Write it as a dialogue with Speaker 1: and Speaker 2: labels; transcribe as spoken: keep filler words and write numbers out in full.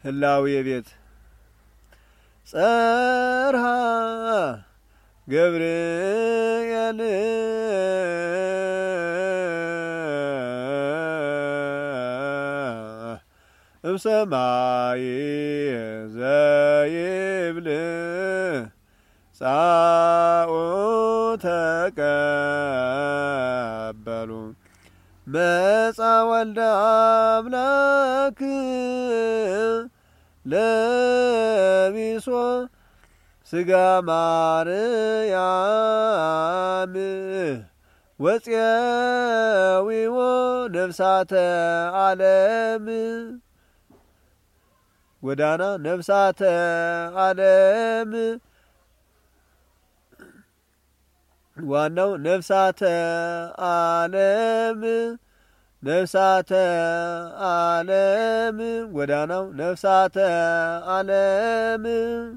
Speaker 1: ህላዌ ቤት ጸርሃ ገብርኤል እምሰማይ ዘይብል ጻኦ ተቀበሉ መጻ ወልደ አምላክ ለቢሶ ስጋ ማርያም ወፄዊዎ ነፍሳተ ዓለም ጎዳና ነፍሳተ ዓለም ዋናው ነፍሳተ ዓለም ነፍሳተ ዓለም ጎዳናው ነፍሳተ ዓለም